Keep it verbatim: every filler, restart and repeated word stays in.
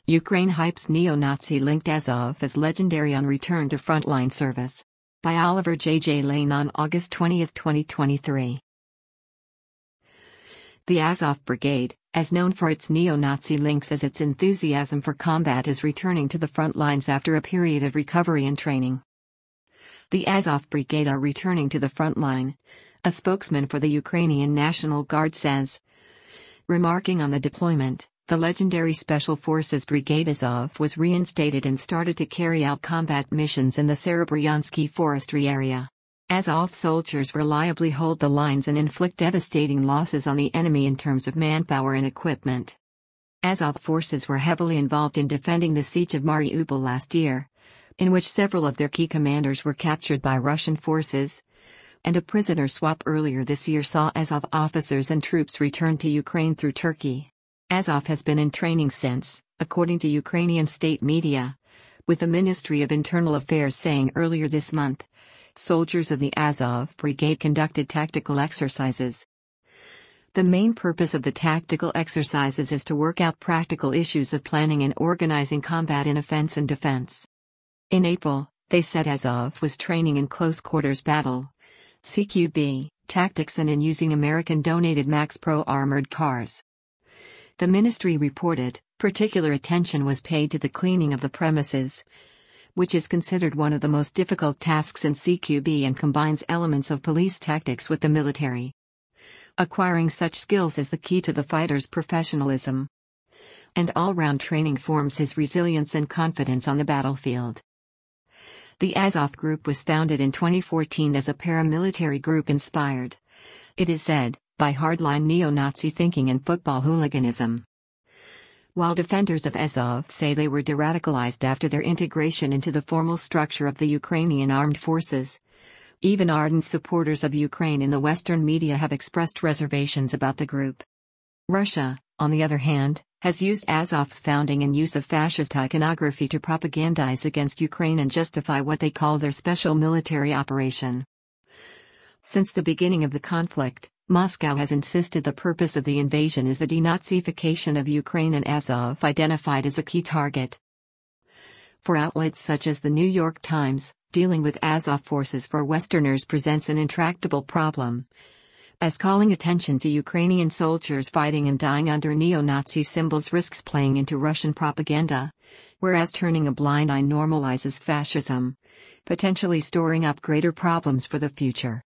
Ukraine hypes neo-Nazi-linked Azov as legendary on return to frontline service. By Oliver J. J. Lane on August twentieth, twenty twenty-three. The Azov Brigade, as known for its neo-Nazi links as its enthusiasm for combat, is returning to the front lines after a period of recovery and training. The Azov Brigade are returning to the front line, a spokesman for the Ukrainian National Guard says. Remarking on the deployment, the legendary Special Forces Brigade Azov was reinstated and started to carry out combat missions in the Serebryansky forestry area. Azov soldiers reliably hold the lines and inflict devastating losses on the enemy in terms of manpower and equipment. Azov forces were heavily involved in defending the siege of Mariupol last year, in which several of their key commanders were captured by Russian forces, and a prisoner swap earlier this year saw Azov officers and troops return to Ukraine through Turkey. Azov has been in training since, according to Ukrainian state media, with the Ministry of Internal Affairs saying earlier this month, soldiers of the Azov Brigade conducted tactical exercises. The main purpose of the tactical exercises is to work out practical issues of planning and organizing combat in offense and defense. In April, they said Azov was training in close quarters battle, C Q B, tactics and in using American-donated Max Pro armored cars. The ministry reported, particular attention was paid to the cleaning of the premises, which is considered one of the most difficult tasks in C Q B and combines elements of police tactics with the military. Acquiring such skills is the key to the fighter's professionalism. And all-round training forms his resilience and confidence on the battlefield. The Azov Group was founded in twenty fourteen as a paramilitary group inspired, it is said, by hardline neo-Nazi thinking and football hooliganism. While defenders of Azov say they were de-radicalized after their integration into the formal structure of the Ukrainian armed forces, even ardent supporters of Ukraine in the Western media have expressed reservations about the group. Russia, on the other hand, has used Azov's founding and use of fascist iconography to propagandize against Ukraine and justify what they call their special military operation. Since the beginning of the conflict, Moscow has insisted the purpose of the invasion is the denazification of Ukraine, and Azov identified as a key target. For outlets such as the New York Times, dealing with Azov forces for Westerners presents an intractable problem, as calling attention to Ukrainian soldiers fighting and dying under neo-Nazi symbols risks playing into Russian propaganda, whereas turning a blind eye normalizes fascism, potentially storing up greater problems for the future.